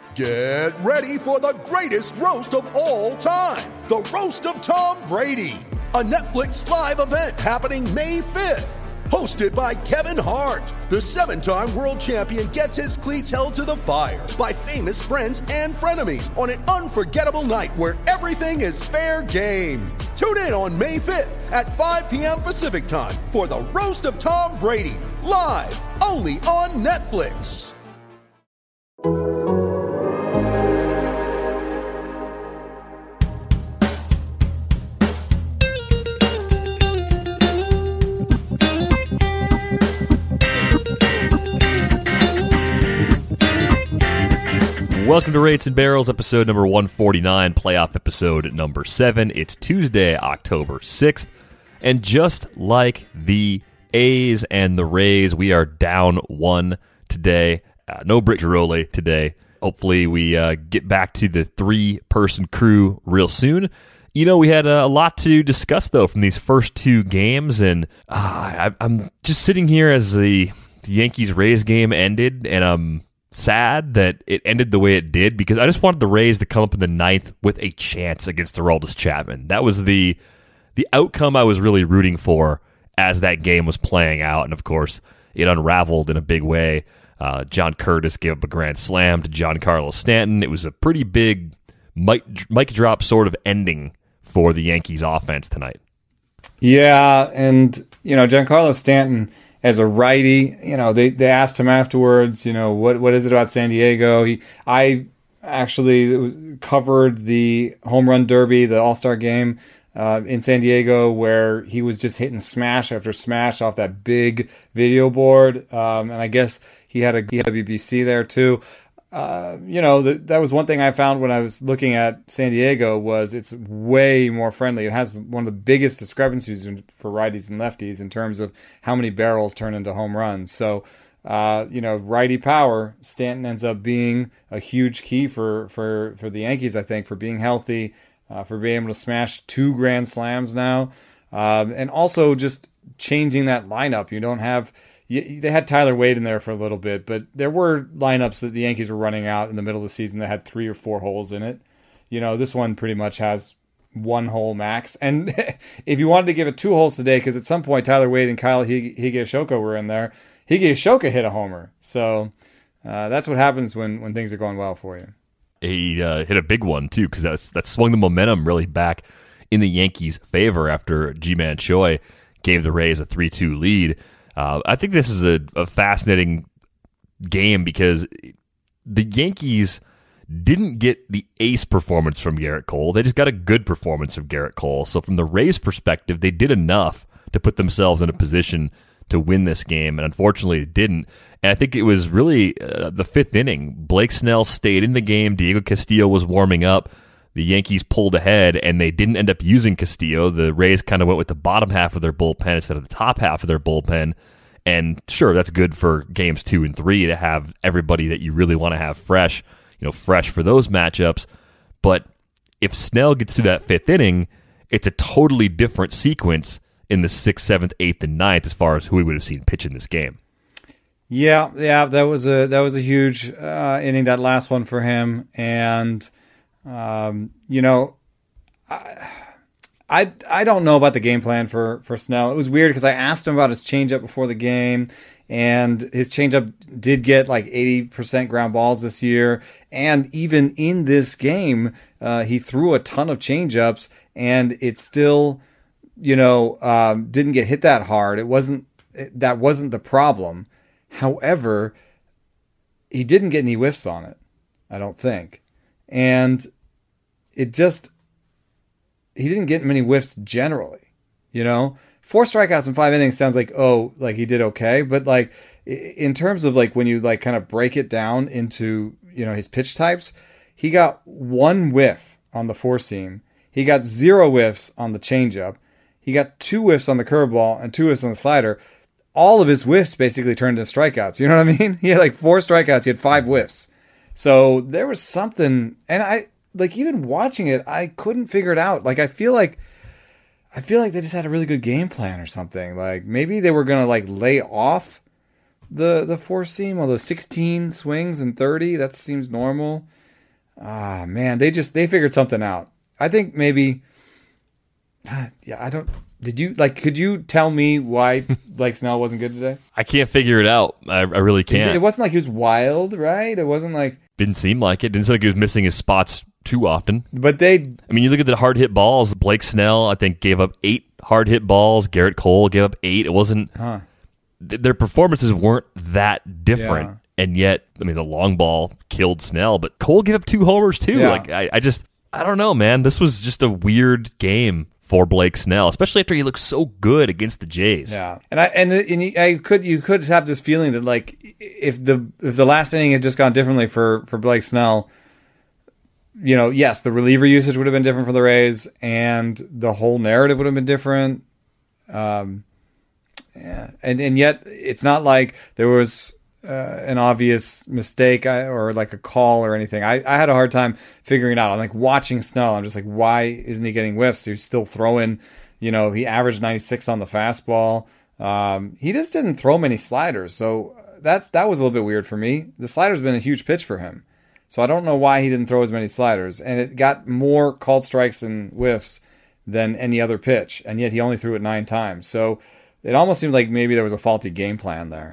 Get ready for the greatest roast of all time, the Roast of Tom Brady, a Netflix live event happening May 5th. Hosted by Kevin Hart, the 7-time world champion gets his cleats held to the fire by famous friends and frenemies on an unforgettable night where everything is fair game. Tune in on May 5th at 5 p.m. Pacific time for the Roast of Tom Brady, live only on Netflix. Welcome to Rates and Barrels, episode number 149, playoff episode number 7. It's Tuesday, October 6th, and just like the A's and the Rays, we are down 1 today. No Britt Giroli today. Hopefully we get back to the 3-person crew real soon. You know, we had a lot to discuss, though, from these first 2 games, and I'm just sitting here as the Yankees-Rays game ended, and I'm sad that it ended the way it did because I just wanted the Rays to come up in the 9th with a chance against Aroldis Chapman. That was the outcome I was really rooting for as that game was playing out, and of course, it unraveled in a big way. John Curtis gave up a grand slam to Giancarlo Stanton. It was a pretty big mic drop sort of ending for the Yankees offense tonight. Yeah, and, you know, Giancarlo Stanton, as a righty, you know, they asked him afterwards, you know, what is it about San Diego? I actually covered the home run derby, the All-Star game in San Diego, where he was just hitting smash after smash off that big video board, and I guess he had a WBC there too. You know, that was one thing I found when I was looking at San Diego was it's way more friendly. It has one of the biggest discrepancies for righties and lefties in terms of how many barrels turn into home runs. So, you know, righty power, Stanton ends up being a huge key for the Yankees, I think, for being healthy, for being able to smash 2 grand slams now, and also just changing that lineup. You don't have... They had Tyler Wade in there for a little bit, but there were lineups that the Yankees were running out in the middle of the season that had 3 or 4 holes in it. You know, this one pretty much has 1 hole max. And if you wanted to give it 2 holes today, because at some point Tyler Wade and Kyle Higashioka were in there, Higashioka hit a homer. So that's what happens when things are going well for you. He hit a big one, too, because that swung the momentum really back in the Yankees' favor after Ji-Man Choi gave the Rays a 3-2 lead. I think this is a fascinating game because the Yankees didn't get the ace performance from Garrett Cole. They just got a good performance from Garrett Cole. So from the Rays' perspective, they did enough to put themselves in a position to win this game, and unfortunately it didn't. And I think it was really the 5th inning. Blake Snell stayed in the game. Diego Castillo was warming up. The Yankees pulled ahead, and they didn't end up using Castillo. The Rays kind of went with the bottom half of their bullpen instead of the top half of their bullpen. And sure, that's good for games 2 and 3 to have everybody that you really want to have fresh for those matchups. But if Snell gets to that 5th inning, it's a totally different sequence in the 6th, 7th, 8th, and 9th as far as who we would have seen pitch in this game. Yeah, that was a huge inning, that last one for him, and you know, I don't know about the game plan for Snell. It was weird because I asked him about his changeup before the game, and his changeup did get like 80% ground balls this year. And even in this game, he threw a ton of changeups, and it still, you know, didn't get hit that hard. That wasn't the problem. However, he didn't get any whiffs on it, I don't think. And he didn't get many whiffs generally, you know? 4 strikeouts in 5 innings sounds like, he did okay. But like in terms of like when you like kind of break it down into, you know, his pitch types, he got 1 whiff on the 4-seam. He got 0 whiffs on the changeup. He got 2 whiffs on the curveball and 2 whiffs on the slider. All of his whiffs basically turned into strikeouts. You know what I mean? He had like 4 strikeouts. He had 5 whiffs. So there was something, and I like even watching it, I couldn't figure it out. Like I feel like they just had a really good game plan or something. Like maybe they were gonna like lay off the 4-seam, although 16 swings and 30, that seems normal. Man, they figured something out. I think maybe, could you tell me why Blake Snell wasn't good today? I can't figure it out. I really can't. It wasn't like he was wild, right? It wasn't like... Didn't seem like it. Didn't seem like he was missing his spots too often. But you look at the hard hit balls. Blake Snell, I think, gave up 8 hard hit balls. Garrett Cole gave up 8. It wasn't... Their performances weren't that different. Yeah. And yet, the long ball killed Snell, but Cole gave up 2 homers too. Yeah. I don't know, man. This was just a weird game for Blake Snell, especially after he looked so good against the Jays. Yeah, you could have this feeling that like if the last inning had just gone differently for Blake Snell, yes, the reliever usage would have been different for the Rays, and the whole narrative would have been different. And yet it's not like there was an obvious mistake or like a call or anything. I had a hard time figuring it out. I'm like watching Snell. I'm just like, why isn't he getting whiffs? He's still throwing, he averaged 96 on the fastball. He just didn't throw many sliders. So that was a little bit weird for me. The slider's been a huge pitch for him. So I don't know why he didn't throw as many sliders. And it got more called strikes and whiffs than any other pitch. And yet he only threw it 9 times. So it almost seemed like maybe there was a faulty game plan there.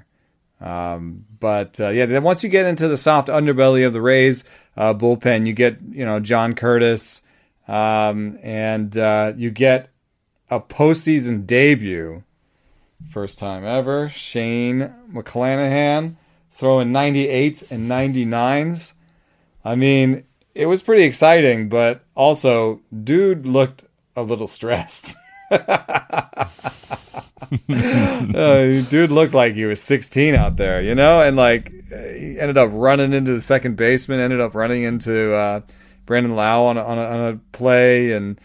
Then once you get into the soft underbelly of the Rays bullpen, you get John Curtis, and you get a postseason debut, first time ever, Shane McClanahan throwing 98s and 99s. It was pretty exciting, but also dude looked a little stressed. Dude looked like he was 16 out there, and like he ended up running into the second baseman, ended up running into Brandon Lau on a play, and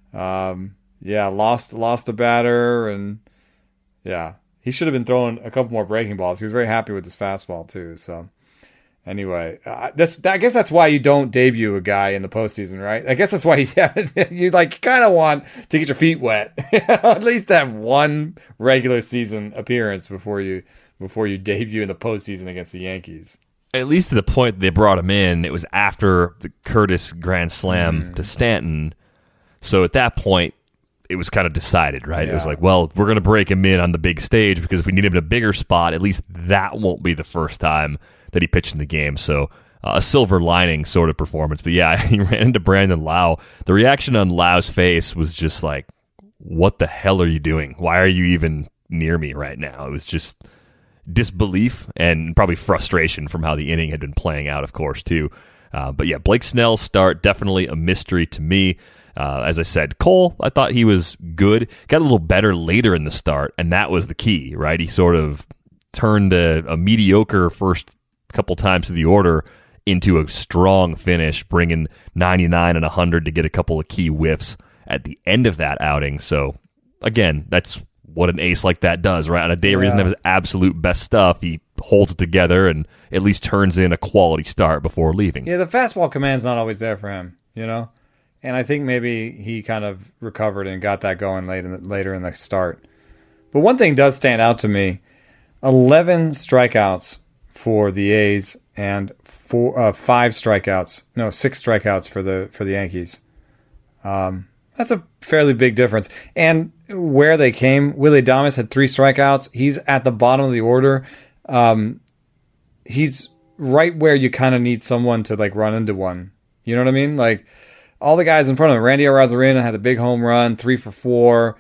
lost a batter, and he should have been throwing a couple more breaking balls. He was very happy with his fastball too. So anyway, I guess that's why you don't debut a guy in the postseason, right? I guess that's why you kind of want to get your feet wet, at least have one regular season appearance before you debut in the postseason against the Yankees. At least to the point they brought him in, it was after the Curtis grand slam to Stanton. So at that point, it was kind of decided, right? Yeah. It was like, well, we're going to break him in on the big stage because if we need him in a bigger spot, at least that won't be the first time that he pitched in the game. So a silver lining sort of performance. But yeah, he ran into Brandon Lau. The reaction on Lau's face was just like, what the hell are you doing? Why are you even near me right now? It was just disbelief and probably frustration from how the inning had been playing out, of course, too. But yeah, Blake Snell's start, definitely a mystery to me. As I said, Cole, I thought he was good. Got a little better later in the start, and that was the key, right? He sort of turned a mediocre first couple times through the order into a strong finish, bringing 99 and 100 to get a couple of key whiffs at the end of that outing. So, again, that's what an ace like that does, right? On a day where he doesn't have his absolute best stuff, he holds it together and at least turns in a quality start before leaving. Yeah, the fastball command's not always there for him, And I think maybe he kind of recovered and got that going later in the start. But one thing does stand out to me, 11 strikeouts for the A's and 6 strikeouts for the Yankees. That's a fairly big difference. And where they came, Willy Adames had 3 strikeouts. He's at the bottom of the order. He's right where you kind of need someone to like run into one. You know what I mean? Like all the guys in front of him. Randy Arozarena had the big home run, 3 for 4.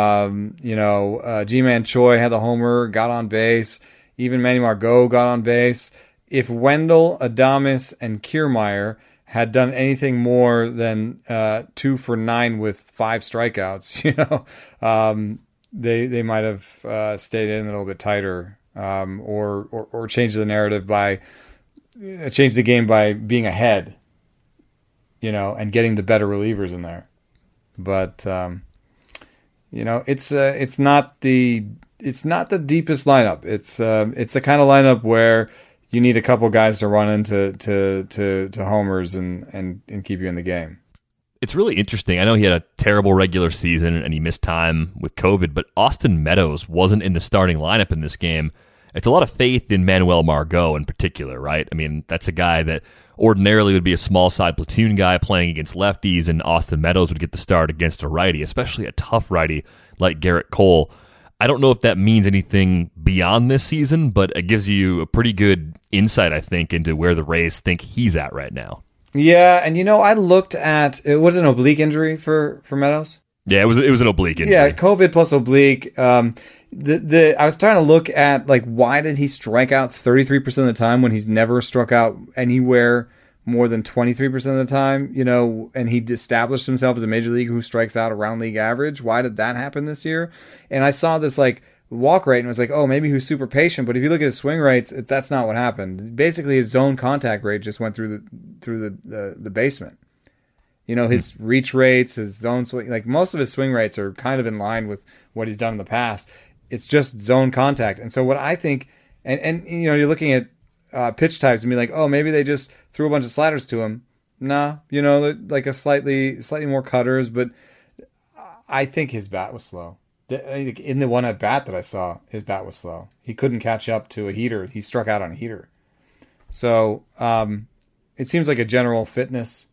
Ji-Man Choi had the homer, got on base. Even Manny Margot got on base. If Wendell, Adames, and Kiermaier had done anything more than 2 for 9 with 5 strikeouts, they might have stayed in a little bit tighter, or changed the narrative changed the game by being ahead, and getting the better relievers in there. But it's not the deepest lineup. It's the kind of lineup where you need a couple guys to run into to homers and keep you in the game. It's really interesting. I know he had a terrible regular season and he missed time with COVID, but Austin Meadows wasn't in the starting lineup in this game. it's a lot of faith in Manuel Margot in particular, right? I mean, that's a guy that ordinarily would be a small side platoon guy playing against lefties, and Austin Meadows would get the start against a righty, especially a tough righty like Garrett Cole. I don't know if that means anything beyond this season, but it gives you a pretty good insight, I think, into where the Rays think he's at right now. Yeah, and I looked at, it was an oblique injury for Meadows. Yeah, it was an oblique injury. Yeah, COVID plus oblique. I was trying to look at why did he strike out 33% of the time when he's never struck out anywhere more than 23% of the time, and he established himself as a major leaguer who strikes out around league average. Why did that happen this year? And I saw this walk rate and was like, oh, maybe he was super patient. But if you look at his swing rates, that's not what happened. Basically, his zone contact rate just went through the basement. His reach rates, his zone swing, most of his swing rates are kind of in line with what he's done in the past. It's just zone contact. And so what I think, and you're looking at pitch types and be like, oh, maybe they just threw a bunch of sliders to him. Nah, like a slightly more cutters, but I think his bat was slow. In the one at bat that I saw, his bat was slow. He couldn't catch up to a heater. He struck out on a heater. So it seems like a general fitness.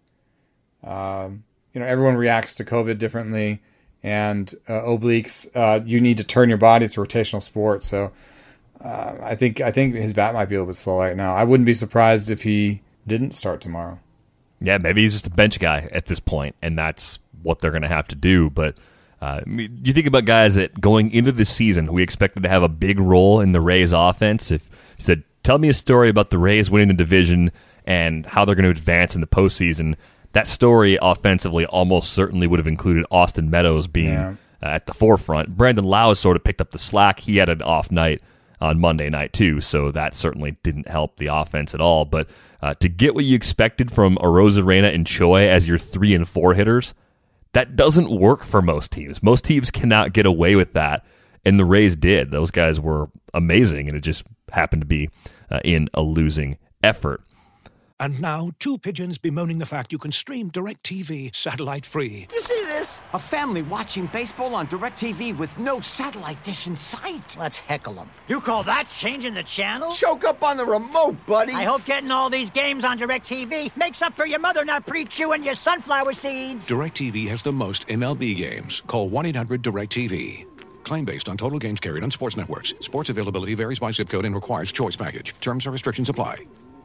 Everyone reacts to COVID differently, and obliques, you need to turn your body. It's a rotational sport. So I think his bat might be a little bit slow right now. I wouldn't be surprised if he didn't start tomorrow. Yeah, maybe he's just a bench guy at this point, and that's what they're going to have to do. But you think about guys that going into this season, we expected to have a big role in the Rays offense. If you said, tell me a story about the Rays winning the division and how they're going to advance in the postseason, that story offensively almost certainly would have included Austin Meadows being at the forefront. Brandon Lau sort of picked up the slack. He had an off night on Monday night too, so that certainly didn't help the offense at all. But to get what you expected from Arozarena and Choi as your 3 and 4 hitters, that doesn't work for most teams. Most teams cannot get away with that, and the Rays did. Those guys were amazing, and it just happened to be in a losing effort. And now, 2 pigeons bemoaning the fact you can stream DirecTV satellite-free. You see this? A family watching baseball on DirecTV with no satellite dish in sight. Let's heckle them. You call that changing the channel? Choke up on the remote, buddy. I hope getting all these games on DirecTV makes up for your mother not pre-chewing your sunflower seeds. DirecTV has the most MLB games. Call 1-800-DirecTV. Claim based on total games carried on sports networks. Sports availability varies by zip code and requires choice package. Terms and restrictions apply.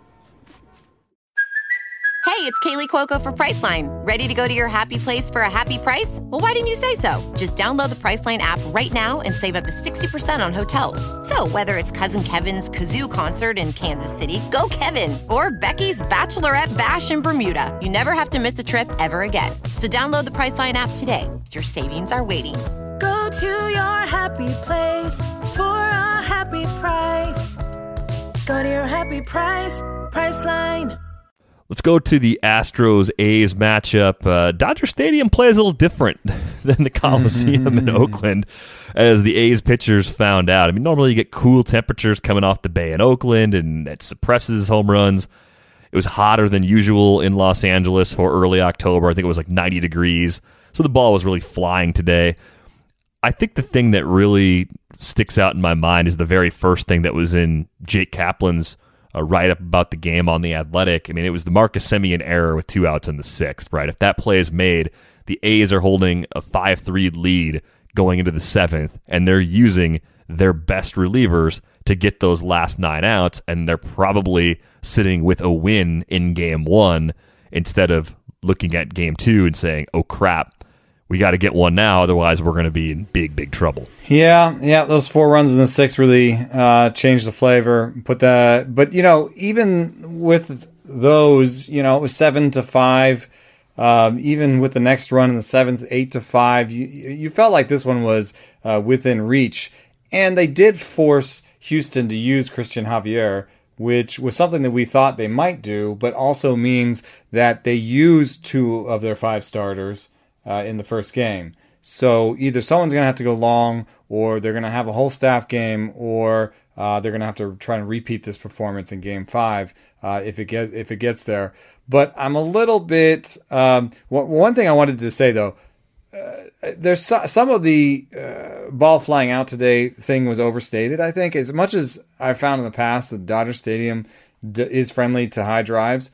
Hey, it's Kaylee Cuoco for Priceline. Ready to go to your happy place for a happy price? Well, why didn't you say so? Just download the Priceline app right now and save up to 60% on hotels. So whether it's Cousin Kevin's Kazoo Concert in Kansas City, go Kevin, or Becky's Bachelorette Bash in Bermuda, you never have to miss a trip ever again. So download the Priceline app today. Your savings are waiting. Go to your happy place for a happy price. Go to your happy price, Priceline. Let's go to the Astros-A's matchup. Dodger Stadium plays a little different than the Coliseum in Oakland, as the A's pitchers found out. I mean, normally you get cool temperatures coming off the bay in Oakland, and it suppresses home runs. It was hotter than usual in Los Angeles for early October. I think it was 90 degrees, so the ball was really flying today. I think the thing that really sticks out in my mind is the very first thing that was in Jake Kaplan's write-up about the game on The Athletic. I mean, it was the Marcus Semien error with 2 outs in the 6th, right? If that play is made, the A's are holding a 5-3 lead going into the 7th, and they're using their best relievers to get those last 9 outs, and they're probably sitting with a win in Game 1 instead of looking at Game 2 and saying, oh, crap, we got to get one now, otherwise we're going to be in big, big trouble. Yeah, those 4 runs in the 6th really changed the flavor. But even with those, it was 7-5. Even with the next run in the 7th, 8-5, you felt like this one was within reach. And they did force Houston to use Christian Javier, which was something that we thought they might do, but also means that they used 2 of their 5 starters in the first game. So either someone's going to have to go long, or they're going to have a whole staff game, or they're going to have to try and repeat this performance in Game 5 if it gets there. But I'm a little bit... one thing I wanted to say, though, there's some of the ball flying out today thing was overstated. I think as much as I found in the past that Dodger Stadium is friendly to high drives.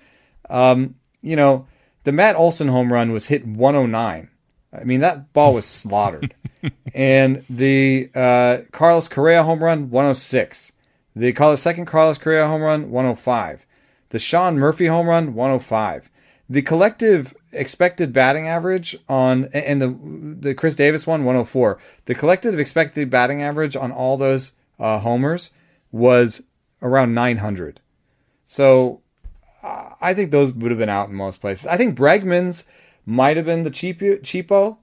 The Matt Olson home run was hit 109. I mean, that ball was slaughtered. And the Carlos Correa home run, 106. The second Carlos Correa home run, 105. The Sean Murphy home run, 105. The collective expected batting average and the Chris Davis one, 104. The collective expected batting average on all those homers was around 900. So I think those would have been out in most places. I think Bregman's might have been the cheapo.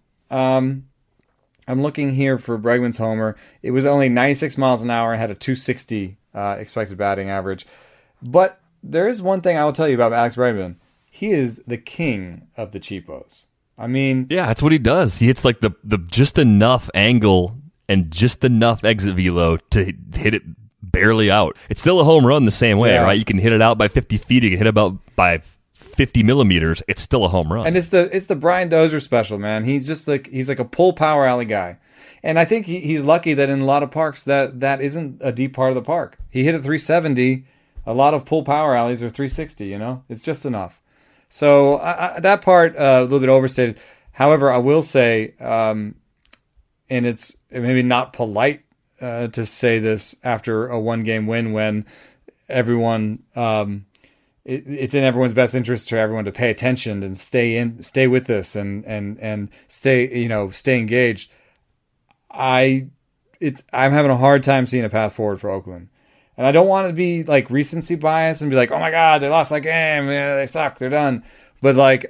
I'm looking here for Bregman's homer. It was only 96 miles an hour and had a 260 expected batting average. But there is one thing I will tell you about Alex Bregman. He is the king of the cheapos. I mean, yeah, that's what he does. He hits like the just enough angle and just enough exit velo to hit it barely out. It's still a home run the same way, right? You can hit it out by 50 feet. You can hit it about by 50 millimeters. It's still a home run. And it's the Brian Dozier special, man. He's like a pull power alley guy. And I think he's lucky that in a lot of parks that isn't a deep part of the park. He hit a 370. A lot of pull power alleys are 360, It's just enough. So that part, a little bit overstated. However, I will say, and it's maybe not polite to say this after a one-game win when everyone, it's in everyone's best interest for everyone to pay attention and stay with this and stay engaged. I'm having a hard time seeing a path forward for Oakland. And I don't want to be like recency bias and be like, oh my God, they lost that game. Yeah, they suck. They're done. But like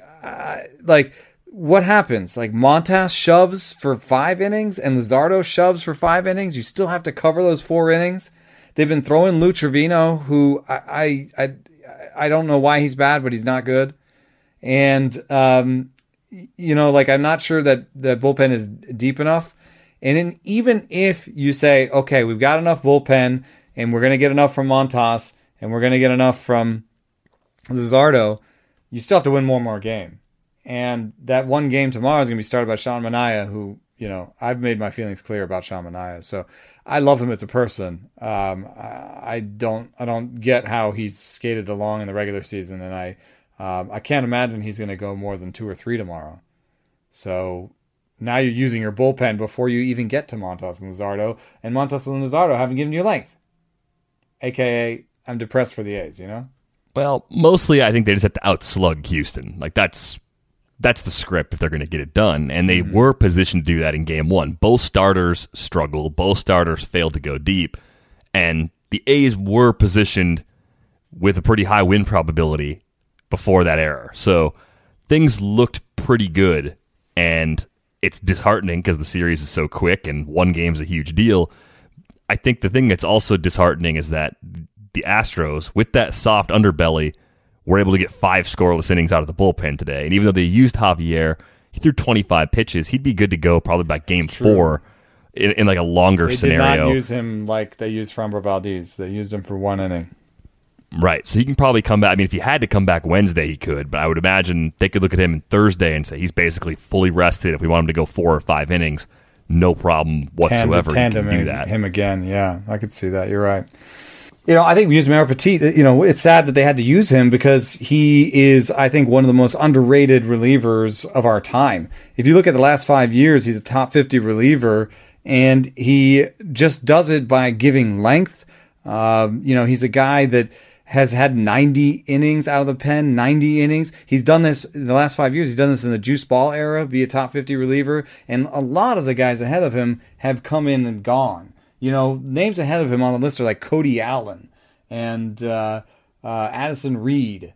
what happens? Like Montas shoves for 5 innings and Luzardo shoves for 5 innings. You still have to cover those 4 innings. They've been throwing Lou Trevino, who I don't know why he's bad, but he's not good. And, I'm not sure that the bullpen is deep enough. And then even if you say, okay, we've got enough bullpen, and we're going to get enough from Montas, and we're going to get enough from Luzardo, you still have to win one more game. And that one game tomorrow is going to be started by Sean Manaea, who, I've made my feelings clear about Sean Manaea. So I love him as a person. I don't get how he's skated along in the regular season, and I can't imagine he's going to go more than 2 or 3 tomorrow. So now you're using your bullpen before you even get to Montas and Luzardo, and Montas and Luzardo haven't given you length. AKA, I'm depressed for the A's, Well, mostly I think they just have to outslug Houston. Like that's the script if they're going to get it done. And they were positioned to do that in game 1. Both starters struggled. Both starters failed to go deep. And the A's were positioned with a pretty high win probability before that error. So things looked pretty good. And it's disheartening because the series is so quick and one game's a huge deal. I think the thing that's also disheartening is that the Astros, with that soft underbelly, were able to get 5 scoreless innings out of the bullpen today. And even though they used Javier, he threw 25 pitches. He'd be good to go probably by game 4 in like a longer scenario. They did not use him like they used Framber Valdez. They used him for 1 inning. Right. So he can probably come back. I mean, if he had to come back Wednesday, he could. But I would imagine they could look at him on Thursday and say he's basically fully rested. If we want him to go 4 or 5 innings, no problem whatsoever. Tandem he can do that. Him again. Yeah, I could see that. You're right. I think we use Yusmeiro Petit. It's sad that they had to use him because he is, I think, one of the most underrated relievers of our time. If you look at the last 5 years, he's a top 50 reliever, and he just does it by giving length. He's a guy that has had 90 innings out of the pen, 90 innings. He's done this in the last 5 years. He's done this in the juice ball era, be a top 50 reliever. And a lot of the guys ahead of him have come in and gone. Names ahead of him on the list are like Cody Allen and Addison Reed,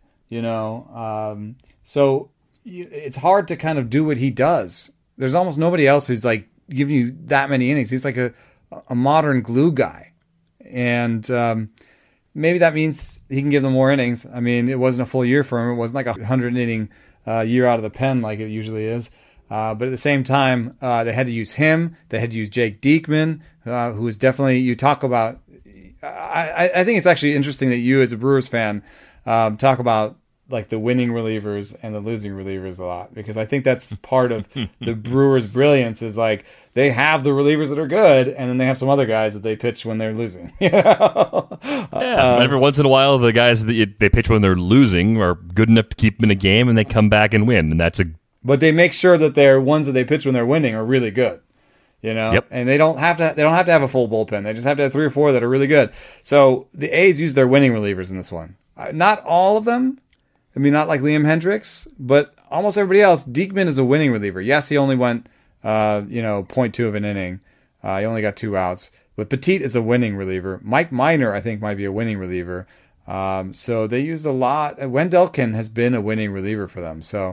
So it's hard to kind of do what he does. There's almost nobody else who's like giving you that many innings. He's like a modern glue guy. And maybe that means he can give them more innings. I mean, it wasn't a full year for him. It wasn't like a 100-inning year out of the pen like it usually is. But at the same time, they had to use him. They had to use Jake Diekman, who is definitely, you talk about, I think it's actually interesting that you as a Brewers fan talk about like the winning relievers and the losing relievers a lot, because I think that's part of the Brewers' brilliance is like they have the relievers that are good, and then they have some other guys that they pitch when they're losing. Every once in a while, the guys that they pitch when they're losing are good enough to keep them in a game, and they come back and win, and that's a. But they make sure that their ones that they pitch when they're winning are really good. Yep. And they don't have to have a full bullpen. They just have to have 3 or 4 that are really good. So the A's use their winning relievers in this one. Not all of them. I mean, not like Liam Hendricks, but almost everybody else. Diekman is a winning reliever. Yes, he only went, 0.2 of an inning. He only got 2 outs. But Petit is a winning reliever. Mike Minor, I think, might be a winning reliever. So they used a lot. Wendelken has been a winning reliever for them. So,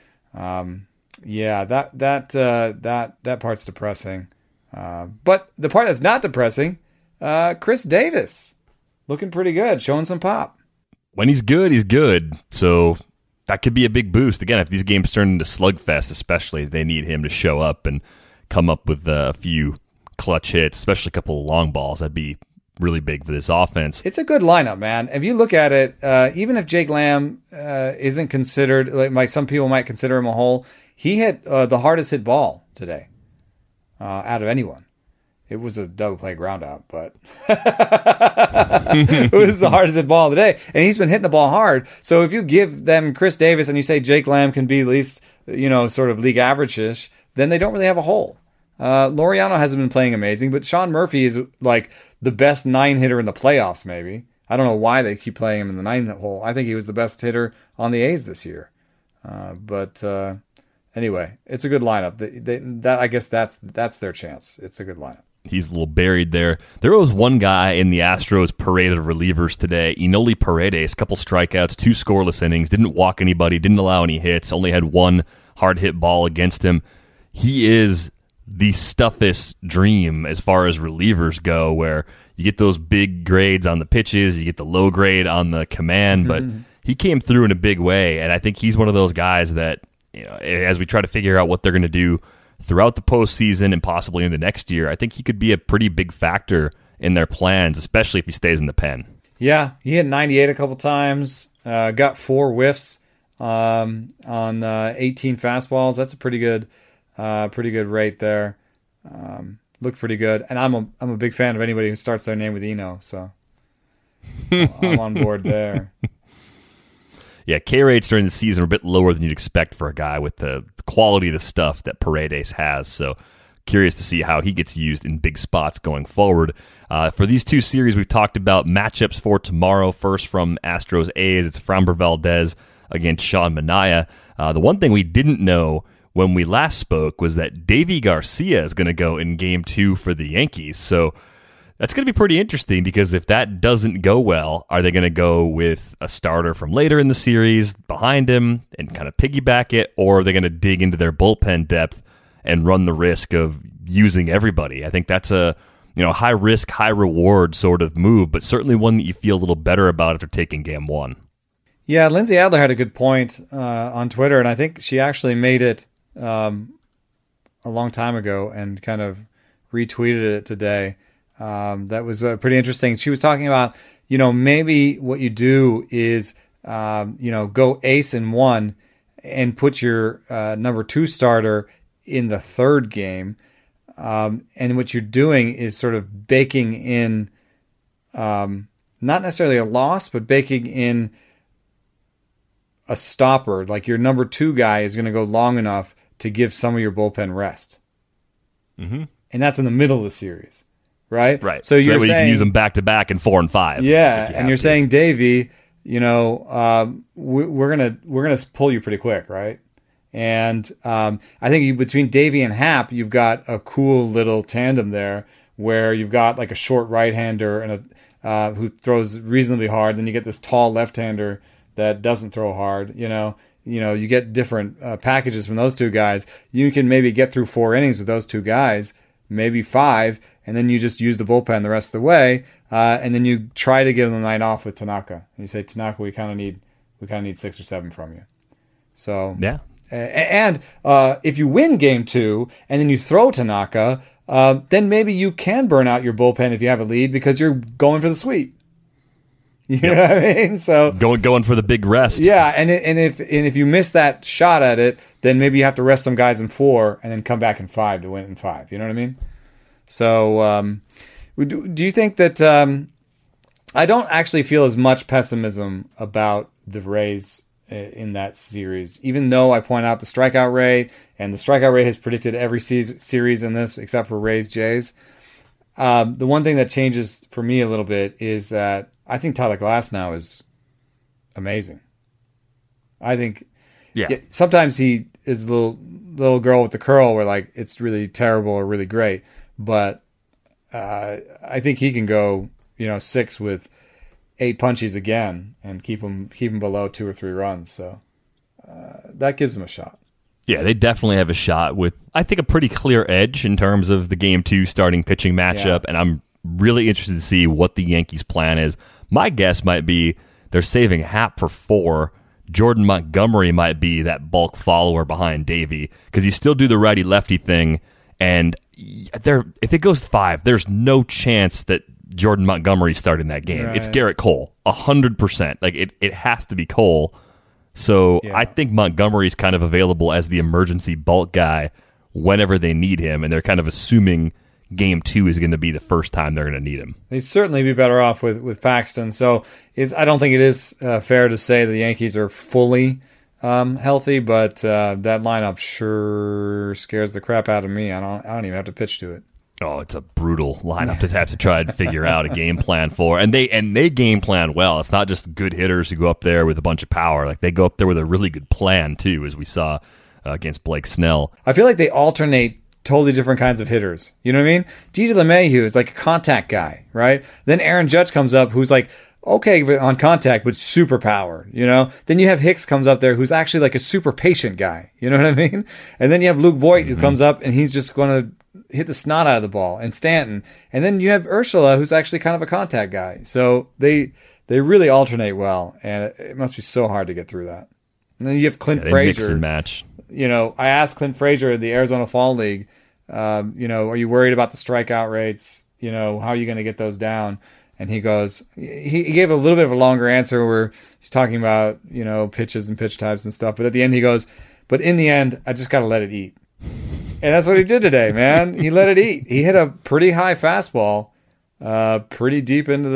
that part's depressing. But the part that's not depressing, Chris Davis, looking pretty good, showing some pop. When he's good, he's good. So that could be a big boost. Again, if these games turn into slugfest, especially, they need him to show up and come up with a few clutch hits, especially a couple of long balls. That'd be really big for this offense. It's a good lineup, man. If you look at it, even if Jake Lamb isn't considered, like some people might consider him a hole, he hit the hardest hit ball today out of anyone. It was a double play ground out, but it was the hardest hit ball of the day. And he's been hitting the ball hard. So if you give them Chris Davis and you say Jake Lamb can be at least, sort of league average-ish, then they don't really have a hole. Laureano hasn't been playing amazing, but Sean Murphy is like the best 9 hitter in the playoffs, maybe. I don't know why they keep playing him in the 9th hole. I think he was the best hitter on the A's this year. Anyway, it's a good lineup. I guess that's their chance. It's a good lineup. He's a little buried there. There was one guy in the Astros parade of relievers today, Enoli Paredes, couple strikeouts, 2 scoreless innings, didn't walk anybody, didn't allow any hits, only had 1 hard hit ball against him. He is the stuffest dream as far as relievers go, where you get those big grades on the pitches, you get the low grade on the command, but he came through in a big way, and I think he's one of those guys that, as we try to figure out what they're going to do throughout the postseason and possibly in the next year, I think he could be a pretty big factor in their plans, especially if he stays in the pen. Yeah, he hit 98 a couple times, got 4 whiffs on 18 fastballs. That's a pretty good rate there. Looked pretty good, and I'm a big fan of anybody who starts their name with Eno, so I'm on board there. Yeah, K rates during the season are a bit lower than you'd expect for a guy with the quality of the stuff that Paredes has. So curious to see how he gets used in big spots going forward. For these 2 series, we've talked about matchups for tomorrow. First from Astros A's, it's Framber Valdez against Sean Manaea. The one thing we didn't know when we last spoke was that Davy Garcia is going to go in Game 2 for the Yankees. So that's going to be pretty interesting, because if that doesn't go well, are they going to go with a starter from later in the series behind him and kind of piggyback it, or are they going to dig into their bullpen depth and run the risk of using everybody? I think that's a high risk, high reward sort of move, but certainly one that you feel a little better about after taking Game 1. Yeah, Lindsay Adler had a good point on Twitter, and I think she actually made it a long time ago and kind of retweeted it today. That was pretty interesting. She was talking about, maybe what you do is, go ace in 1 and put your number 2 starter in the 3rd game. And what you're doing is sort of baking in, not necessarily a loss, but baking in a stopper. Like your number 2 guy is going to go long enough to give some of your bullpen rest. Mm-hmm. And that's in the middle of the series. Right. So you're saying you can use them back to back in 4 and 5. Yeah, and you're saying, Davey, we're gonna pull you pretty quick, right? And I think between Davey and Happ, you've got a cool little tandem there, where you've got like a short right-hander and who throws reasonably hard, then you get this tall left-hander that doesn't throw hard. You get different packages from those 2 guys. You can maybe get through 4 innings with those 2 guys, maybe 5. And then you just use the bullpen the rest of the way, and then you try to give them the night off with Tanaka. And you say, Tanaka, we kind of need 6 or 7 from you. So yeah. And if you win Game 2 and then you throw Tanaka, then maybe you can burn out your bullpen if you have a lead, because you're going for the sweep. You know what I mean? So going for the big rest. Yeah, and if you miss that shot at it, then maybe you have to rest some guys in 4 and then come back in 5 to win in 5. You know what I mean? So do you think that I don't actually feel as much pessimism about the Rays in that series, even though I point out the strikeout rate, and the strikeout rate has predicted every series in this except for Rays Jays. The one thing that changes for me a little bit is that I think Tyler Glasnow is amazing. I think sometimes he is the little girl with the curl where like it's really terrible or really great, but I think he can go 6 with 8 punchies again and keep him below 2 or 3 runs. So that gives him a shot. Yeah, they definitely have a shot with, I think, a pretty clear edge in terms of the Game 2 starting pitching matchup, and I'm really interested to see what the Yankees' plan is. My guess might be they're saving Happ for 4. Jordan Montgomery might be that bulk follower behind Davey, because you still do the righty-lefty thing, and if it goes 5, there's no chance that Jordan Montgomery's starting that game. Right. It's Garrett Cole, 100%. Like it has to be Cole. So I think Montgomery's kind of available as the emergency bulk guy whenever they need him, and they're kind of assuming Game 2 is going to be the first time they're going to need him. They'd certainly be better off with Paxton. So I don't think it is fair to say the Yankees are fully healthy, but that lineup sure scares the crap out of me. I don't even have to pitch to it. Oh, it's a brutal lineup to have to try and figure out a game plan for. And they game plan well. It's not just good hitters who go up there with a bunch of power. Like they go up there with a really good plan too, as we saw against Blake Snell. I feel like they alternate totally different kinds of hitters. You know what I mean? DJ LeMahieu is like a contact guy, right? Then Aaron Judge comes up who's like, okay on contact, but super power, Then you have Hicks comes up there who's actually like a super patient guy. You know what I mean? And then you have Luke Voigt who comes up and he's just going to hit the snot out of the ball, and Stanton. And then you have Urshela who's actually kind of a contact guy. So they really alternate well, and it must be so hard to get through that. And then you have Clint Frazier. Mix and match. I asked Clint Frazier in the Arizona Fall League, are you worried about the strikeout rates? How are you going to get those down? And he goes, he gave a little bit of a longer answer where he's talking about, pitches and pitch types and stuff. But at the end he goes, but in the end, I just got to let it eat. And that's what he did today, man. He let it eat. He hit a pretty high fastball, pretty deep into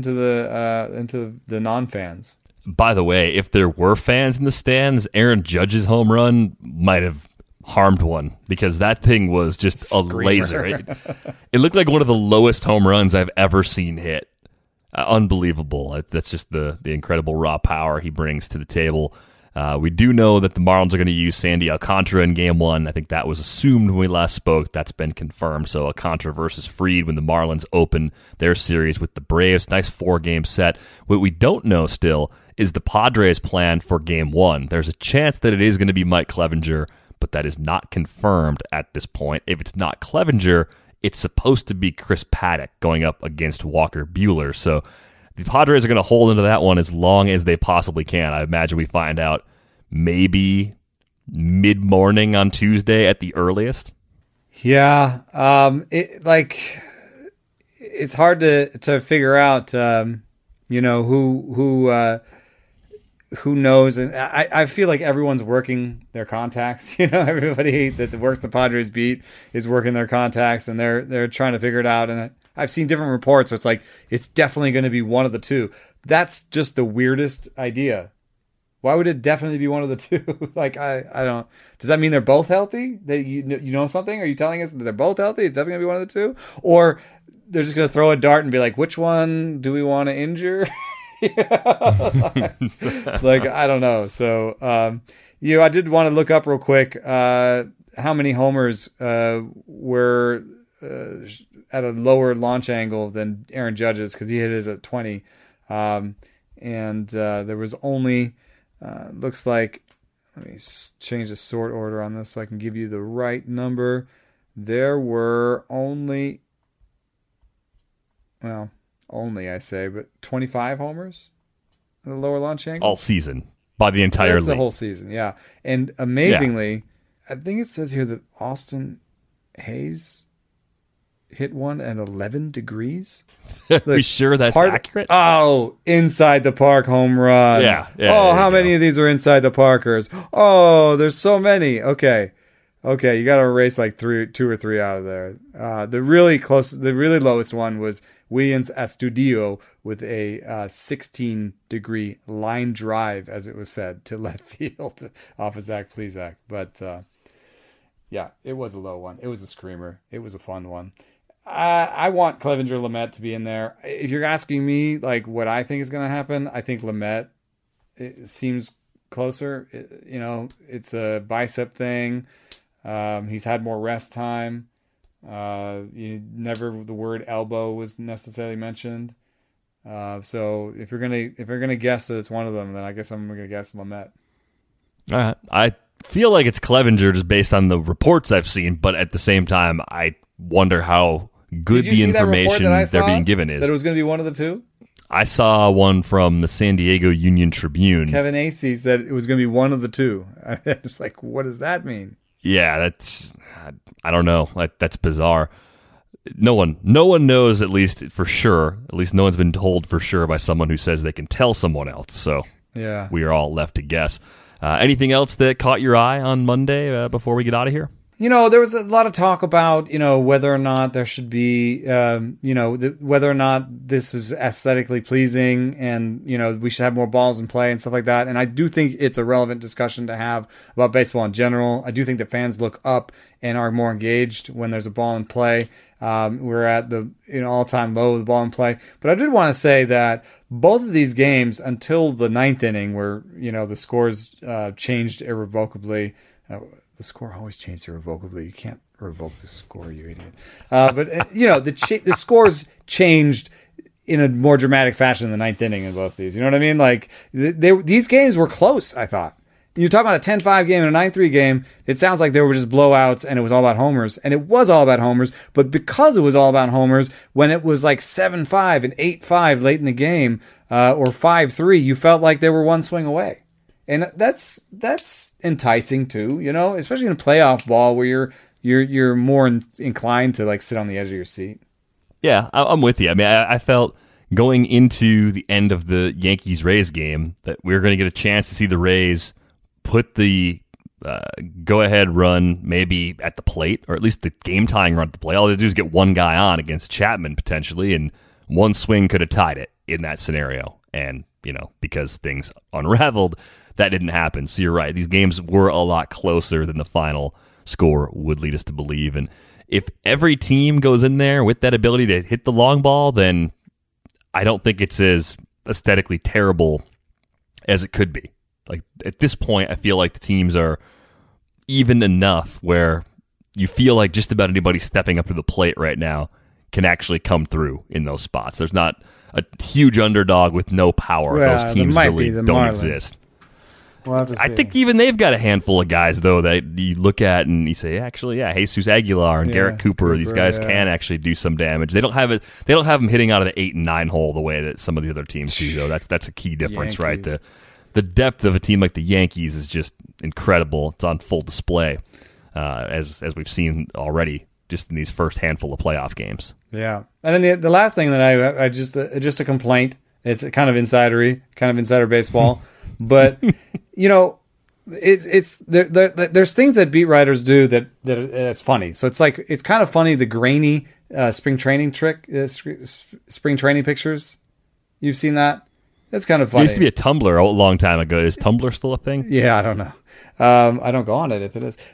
the non-fans. By the way, if there were fans in the stands, Aaron Judge's home run might have harmed one, because that thing was just a laser. It looked like one of the lowest home runs I've ever seen hit. Unbelievable. That's just the incredible raw power he brings to the table. We do know that the Marlins are going to use Sandy Alcantara in Game 1. I think that was assumed when we last spoke. That's been confirmed. So Alcantara versus Fried when the Marlins open their series with the Braves. Nice 4-game set. What we don't know still is the Padres' plan for Game 1. There's a chance that it is going to be Mike Clevinger, but that is not confirmed at this point. If it's not Clevinger, it's supposed to be Chris Paddock going up against Walker Buehler. So the Padres are going to hold into that one as long as they possibly can. I imagine we find out maybe mid-morning on Tuesday at the earliest. Yeah. It's hard to figure out, who knows. And I feel like everyone's working their contacts. Everybody that works the Padres beat is working their contacts, and they're trying to figure it out. And I've seen different reports where it's like, it's definitely going to be one of the two. That's just the weirdest idea. Why would it definitely be one of the two? I don't. Does that mean they're both healthy? You know something? Are you telling us that they're both healthy? It's definitely going to be one of the two? Or they're just going to throw a dart and be like, which one do we want to injure? I don't know. So, I did want to look up real quick how many homers were at a lower launch angle than Aaron Judge's, because he hit his at 20. And there was only, looks like, let me change the sort order on this so I can give you the right number. There were only I say, but 25 homers at a lower launch angle? All season, by the entire league. The whole season, yeah. And amazingly, I think it says here that Austin Hayes hit one at 11 degrees. Are we sure that's accurate? Oh, inside the park home run. Yeah. How many of these are inside the parkers? Oh, there's so many. Okay, you got to erase like 2 or 3 out of there. The really lowest one was Williams Astudillo with a 16-degree line drive, as it was said, to left field off of Zach Plesac. But yeah, it was a low one. It was a screamer. It was a fun one. I want Clevenger Lamet to be in there. If you're asking me like what I think is going to happen, I think Lamet seems closer. It's a bicep thing. He's had more rest time. Never the word elbow was necessarily mentioned. So if you're gonna guess that it's one of them, then I guess I'm gonna guess Lamet. All right, I feel like it's Clevenger just based on the reports I've seen, but at the same time, I wonder how good the information they're being given is. That it was going to be one of the two? I saw one from the San Diego Union Tribune. Kevin Acee said it was going to be one of the two. It's like, what does that mean? Yeah, I don't know. That's bizarre. No one knows, at least for sure. At least no one's been told for sure by someone who says they can tell someone else. So yeah, we are all left to guess. Anything else that caught your eye on Monday before we get out of here? There was a lot of talk about, whether or not there should be, whether or not this is aesthetically pleasing and, we should have more balls in play and stuff like that. And I do think it's a relevant discussion to have about baseball in general. I do think that fans look up and are more engaged when there's a ball in play. We're at the all-time low of the ball in play. But I did want to say that both of these games, until the 9th inning where, the scores changed irrevocably, the score always changed irrevocably. You can't revoke the score, you idiot. But the scores changed in a more dramatic fashion in the 9th inning in both these. You know what I mean? Like these games were close, I thought. You're talking about a 10-5 game and a 9-3 game. It sounds like they were just blowouts and it was all about homers. And it was all about homers. But because it was all about homers, when it was like 7-5 and 8-5 late in the game, or 5-3, you felt like they were one swing away. And that's enticing too, especially in a playoff ball where you're more inclined to like sit on the edge of your seat. Yeah, I'm with you. I mean, I felt going into the end of the Yankees-Rays game that we were going to get a chance to see the Rays put the go-ahead run maybe at the plate, or at least the game-tying run at the plate. All they do is get one guy on against Chapman potentially, and one swing could have tied it in that scenario. And, because things unraveled, that didn't happen. So you're right. These games were a lot closer than the final score would lead us to believe. And if every team goes in there with that ability to hit the long ball, then I don't think it's as aesthetically terrible as it could be. Like at this point, I feel like the teams are even enough where you feel like just about anybody stepping up to the plate right now can actually come through in those spots. There's not a huge underdog with no power. Well, those teams really don't Marlins. Exist. We'll have to see. I think even they've got a handful of guys, though, that you look at and you say, actually, yeah, Jesus Aguilar and Garrett Cooper, these guys can actually do some damage. They don't have it. They don't have them hitting out of the 8 and 9 hole the way that some of the other teams do, though. That's a key difference, Yankees. Right? The depth of a team like the Yankees is just incredible. It's on full display, as we've seen already, just in these first handful of playoff games. Yeah, and then the last thing that I just a complaint. It's kind of insider baseball, but it's there's things that beat writers do that it's funny. So it's kind of funny, the grainy spring training spring training pictures. You've seen that? It's kind of funny. There used to be a Tumblr a long time ago. Is Tumblr still a thing? Yeah, I don't know. I don't go on it if it is.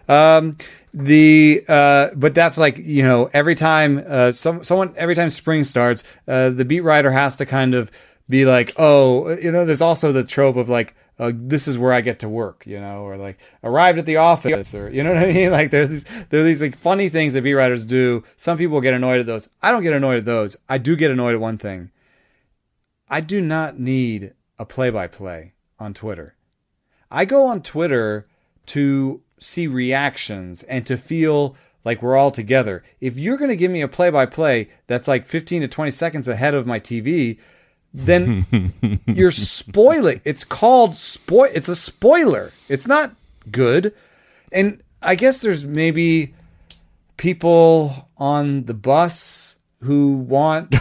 But that's like, every time every time spring starts, the beat writer has to kind of be like, there's also the trope of like, this is where I get to work, or like arrived at the office, or you know what I mean? Like there are these like funny things that beat writers do. Some people get annoyed at those. I don't get annoyed at those. I do get annoyed at one thing. I do not need a play-by-play on Twitter. I go on Twitter to see reactions and to feel like we're all together. If you're going to give me a play-by-play that's like 15 to 20 seconds ahead of my TV, then you're spoiling. It's called it's a spoiler. It's not good. And I guess there's maybe people on the bus who don't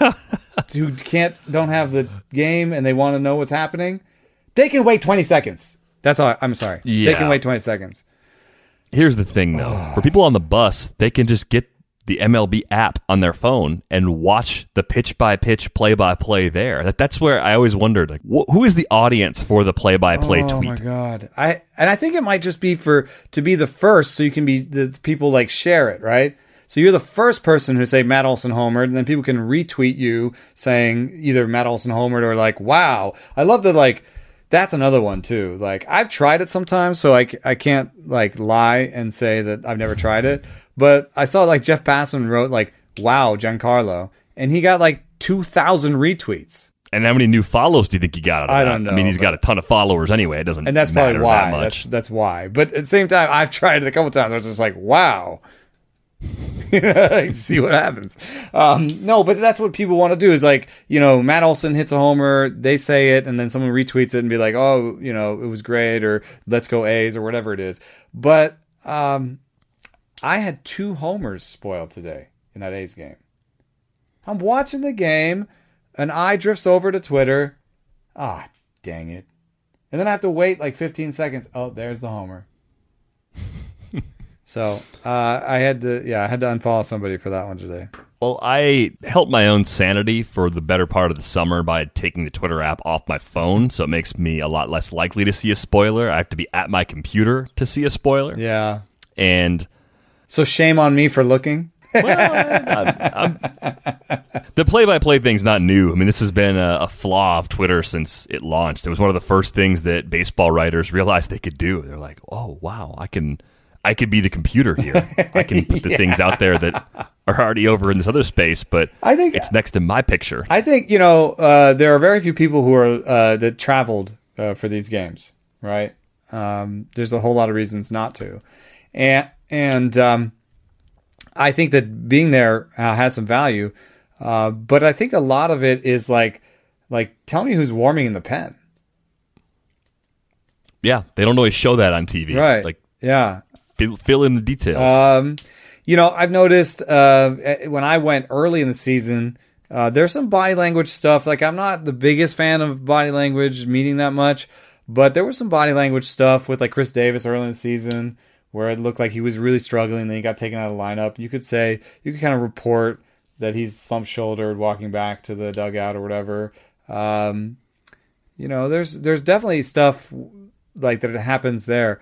have the game and they want to know what's happening, they can wait 20 seconds. That's all. I'm sorry. Yeah. They can wait 20 seconds. Here's the thing, though. For people on the bus, they can just get the MLB app on their phone and watch the pitch-by-pitch, play-by-play there. That's where I always wondered, like, who is the audience for the play-by-play tweet? Oh my god! I think it might just be to be the first, so you can be the people like share it, right? So you're the first person who say Matt Olson homered, and then people can retweet you saying either Matt Olson homered or like, wow. I love that, like, that's another one too. Like, I've tried it sometimes, so I can't like lie and say that I've never tried it. But I saw like Jeff Passan wrote like, wow, Giancarlo, and he got like 2,000 retweets. And how many new follows do you think he got out of that? I don't know. I mean, he's got a ton of followers anyway. It doesn't and that's matter probably why. that much. That's why. But at the same time, I've tried it a couple times. I was just like, wow. See what happens. No, but that's what people want to do is like, Matt Olson hits a homer, they say it, and then someone retweets it and be like, oh, it was great, or let's go A's, or whatever it is. But I had 2 homers spoiled today in that A's game. I'm watching the game, an eye drifts over to Twitter. Ah, dang it. And then I have to wait like 15 seconds. Oh, there's the homer. So I had to unfollow somebody for that one today. Well, I helped my own sanity for the better part of the summer by taking the Twitter app off my phone, so it makes me a lot less likely to see a spoiler. I have to be at my computer to see a spoiler. Yeah. And so shame on me for looking. Well, the play-by-play thing's not new. I mean, this has been a flaw of Twitter since it launched. It was one of the first things that baseball writers realized they could do. They're like, oh, wow, I could be the computer here. I can put the things out there that are already over in this other space, but I think it's next to my picture. I think, there are very few people who are that traveled for these games, right? There's a whole lot of reasons not to. And I think that being there has some value, but I think a lot of it is like tell me who's warming in the pen. Yeah, they don't always show that on TV. Right. Like, yeah. Fill in the details. I've noticed when I went early in the season, there's some body language stuff. Like, I'm not the biggest fan of body language meaning that much, but there was some body language stuff with like Chris Davis early in the season where it looked like he was really struggling. Then he got taken out of the lineup. You could kind of report that he's slump-shouldered walking back to the dugout or whatever. There's definitely stuff like that happens there.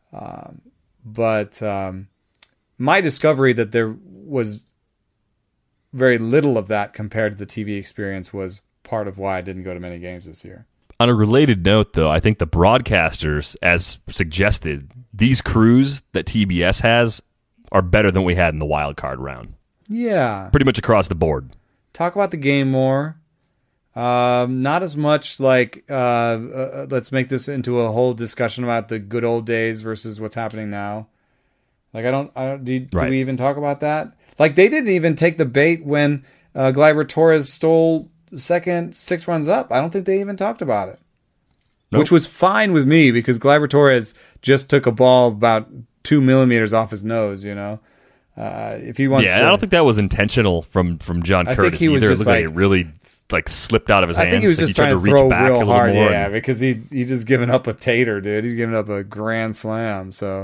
But my discovery that there was very little of that compared to the TV experience was part of why I didn't go to many games this year. On a related note, though, I think the broadcasters, as suggested, these crews that TBS has are better than we had in the wild card round. Yeah. Pretty much across the board. Talk about the game more. Not as much like let's make this into a whole discussion about the good old days versus what's happening now. Like, do we even talk about that? Like, they didn't even take the bait when Gleyber Torres stole the second 6 runs up. I don't think they even talked about it. Nope. Which was fine with me because Gleyber Torres just took a ball about 2 millimeters off his nose, if he wants I don't think that was intentional from John Curtis either. It looked like it really slipped out of his hands. I think he was just trying to throw real hard, more. because he just given up a tater, dude. He's giving up a grand slam. So,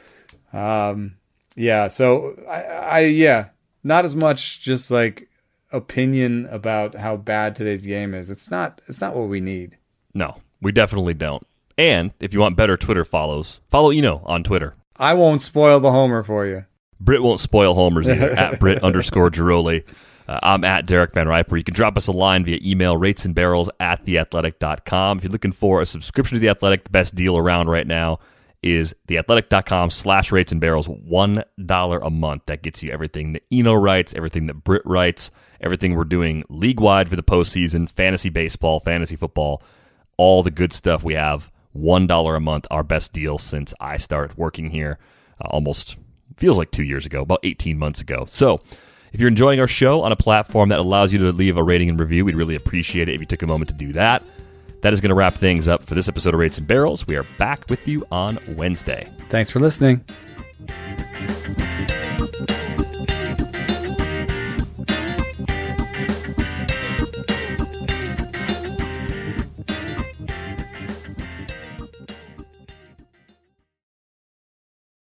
So I not as much just like opinion about how bad today's game is. It's not what we need. No, we definitely don't. And if you want better Twitter follows, follow Eno on Twitter. I won't spoil the homer for you. Britt won't spoil homers either. At Britt_Giroli. I'm at Derek Van Riper. You can drop us a line via email, ratesandbarrels@theathletic.com. If you're looking for a subscription to The Athletic, the best deal around right now is theathletic.com/ratesandbarrels, $1 a month. That gets you everything that Eno writes, everything that Britt writes, everything we're doing league-wide for the postseason, fantasy baseball, fantasy football, all the good stuff we have. $1 a month, our best deal since I started working here almost feels like 2 years ago, about 18 months ago. So if you're enjoying our show on a platform that allows you to leave a rating and review, we'd really appreciate it if you took a moment to do that. That is going to wrap things up for this episode of Rates and Barrels. We are back with you on Wednesday. Thanks for listening.